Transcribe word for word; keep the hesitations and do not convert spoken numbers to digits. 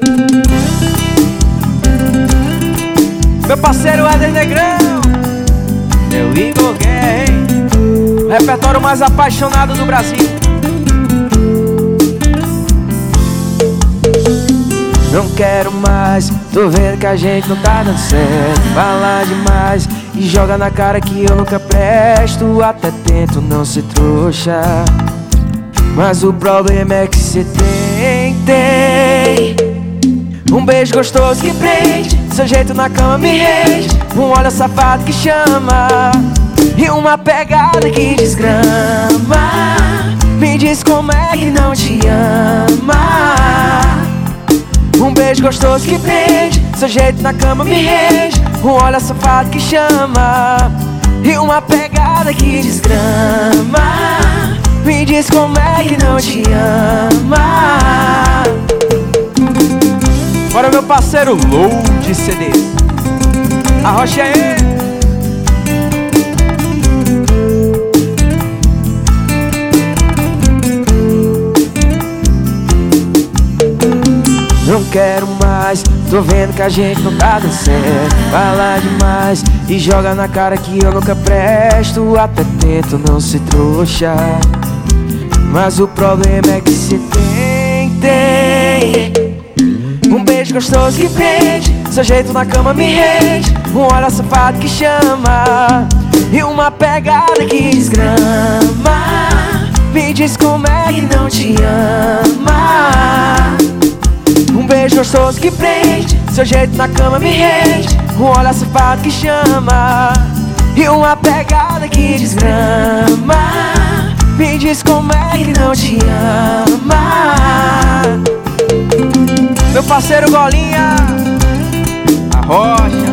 Meu parceiro Éder Negrão, meu Igor Guerra, hein? O repertório mais apaixonado do Brasil. Não quero mais, tô vendo que a gente não tá dando certo. Fala demais e joga na cara que eu nunca presto. Até tento não ser trouxa, mas o problema é que cê tem, tem um beijo gostoso que prende, seu jeito na cama me rende, um olhar safado que chama e uma pegada que desgrama. Me diz como é que não te ama. Um beijo gostoso que prende, seu jeito na cama me rende, um olhar safado que chama e uma pegada que desgrama. Me diz como é que não te ama. Bora meu parceiro Low de C D, arrocha aí. Não quero mais, tô vendo que a gente não tá dando certo. Fala demais e joga na cara que eu nunca presto. Até tento não ser trouxa, mas o problema é que cê tem, tem um beijo gostoso que prende, seu jeito na cama me rende, um olhar safado que chama e uma pegada que desgrama. Me diz como é que não te ama. Um beijo gostoso que prende, seu jeito na cama me rende, um olhar safado que chama e uma pegada que desgrama. Me diz como é que não te ama. Meu parceiro Golinha, arrocha.